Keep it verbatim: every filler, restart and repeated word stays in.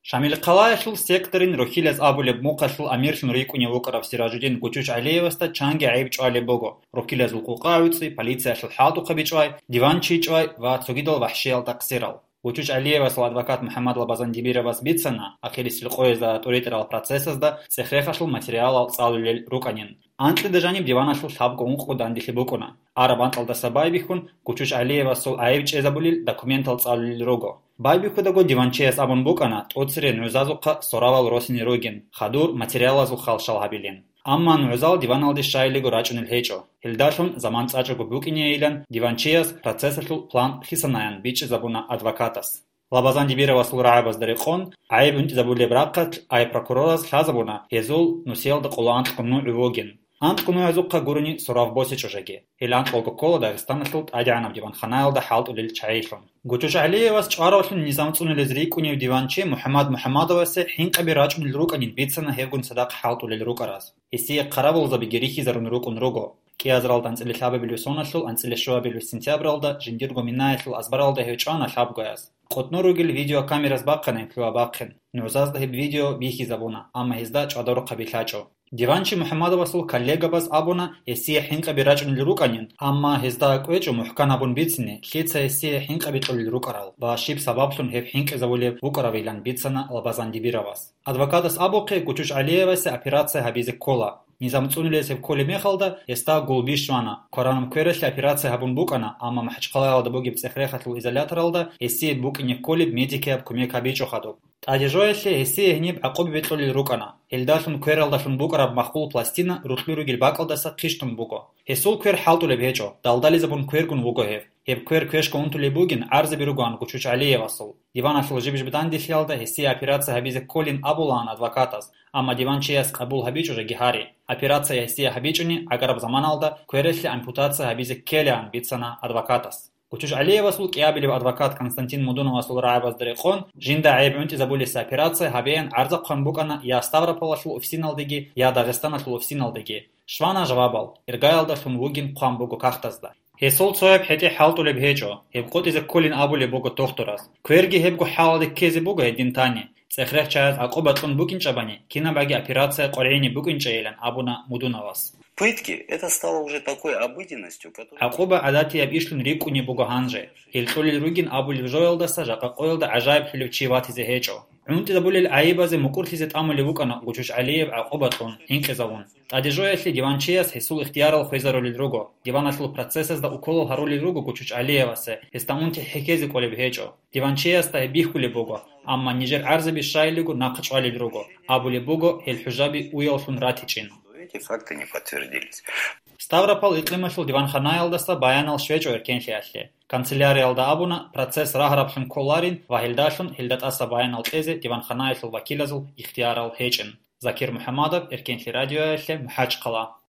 Шамил Қалайшыл секторин Рохилес Абулеб Муқашыл Амиршин Рикуни Вукаров Сиражудин Гучуч Алиеваста Чанги Айбч Алибого, Рохилес Лукуқауци, полиция Шилхату Хабичвай, Диванчичвай, Вацугидал Вахшел Таксирал. Гучуч Алиевасл адвокат Мухаммад Лабазан Дибировас Битсана, Ахилис Лихоиза Туритерал процессазда, Цехрехашыл материал Цалулель Руканин. Антли дежаниб диванашыл Шабго Унқу Дандихибукуна. Арабантал да Сабайбихун, Гучуч Алиевасл Айбч Эзабулил документал Цалулель Руго. Байбихудаго диванчеяс абун букана, тоцре нюзазуqa соравал росини ругин, хадур материалазу халшал хабилин. Амма нюзал диваналди шайлигу рачунил хечо. Хилдашун заман цачагу букине илан диванчеяс процессашул план хисанаян бичи забуна адвокатас. Лабазан Дибировас лурайбас дарихон, айбунт забуле бракат, ай прокурорас хазабуна, хезул нусел да кулаанткумну увогин. Анткуну азуqa гуруни сурав боси чужаги. Илан колко-кола Дагестанашлут адянав диван ханайл да халт улил чаишлун. Гучуч Алиевас чаравашлун низамцунил зрикуни в диванче Мухаммад Мухаммадовасе хинкаби рачун лруканин битсана хевгун садак халт улил рукарас. Иси қарабыл заби герихи зарун рукун руго. Киазрал танцили хабе билюсонашлул, анцили шуа билю сентябралда, жиндирго минайшлул азбаралда хевчана хабгояс. Котну ругил видео камерас баққана плюа баққин. Нюзазда хеб видео бихи забуна, амма хизда чадору қабилачо. Диванчи Мухаммадовасул коллега баз абуна эсия хинка бирачун лруканин, амма хизда квечу мухкан абун битсини, хица эсия хинка битул лрукарал. Ба шиб сабабсун хев хинка завуле вукаравилан битсана Лабазан Дибировас. Адвокатас абуқи Гучуч Алиевасе операция хабизе кола. Низамцунилесе в коле мехалда еста гулбишвана. Коранам кверешли операция хабун букана, амма махачқалайалда бугиб цехрехатлу изоляторалда эсия букине колиб медики аб кумек хабичу хаду. Адежояшли эсия гниб ақоби битулил рукана. Элдашун квералдашун букараб махул пластина рухлиру гилбакалдаса қиштун буго. Хесул квер халтуле бечо, далдали забун квергун бугохев. Хеб квер квешко унтуле бугин арзе бируган Гучуч Алиевасул. Диван ашыл жибиш битан дихелда эсия операция хабизе колин абулан адвокатас. Амма диван чеяс қабул хабич уже гихари. Операция эсия хабичуни агараб заманалда кверешли ампутация хабизе келян битсана адвокатас. Гучуч Алиевасул киабилев адвокат Константин Мудуновасул раайбас дарихон, жинда айбунти забулиса операция хабеян арза қанбукана я Ставрополашул офисиналдеги, я Дагестанашул офисиналдеги. Швана жавабал, иргаялда шун вугин қанбугу кахтазда. Хесол цоеб хети халтулеб хечо, хеб қот изе колин абуле бугу тохтурас. Кверги хебгу халаде кезде бугу един тани. Цехрех чаяз ақобатлун букин чабани, кинабаги операция қорейни букин чаелен абуна Мудуновас. Пытки – это стало уже такой обыденностью, которая... Ақоба адати ябишлун рикуни бугаганже. Хилтулил ругин абулив жоялдаса жақа қоялда ажайб хилевчивати зе хечо. Унти забулил айбазе мукурхизе тамули вукана Гучуч Алиев ақобатлун инқизавун. Адежояшли диванчеяс хесул ихтиярал хуизарулил руго. Диванашлу процессазда уколол харулил руго Гучуч Алиевасе. Хестамунти хекези колеб хечо. Диванчеяста ебихкули буго. Амма нижер арзаби шайлигу нақачвалил руго. Абули буго хел хужаби уялшун ратичин. Эти факты не подтвердились. Ставропол иклимашул диванханаялдаса баянал швечо эркеншияшли. Канцеляриялда абуна процесс рахарабшун коларин ва хилдашун хилдатаса баянал тезе диванханаяшул вакилазул ихтиярал хечин. Закир Мухаммадов, Эркенши радио яшли Мухачқала.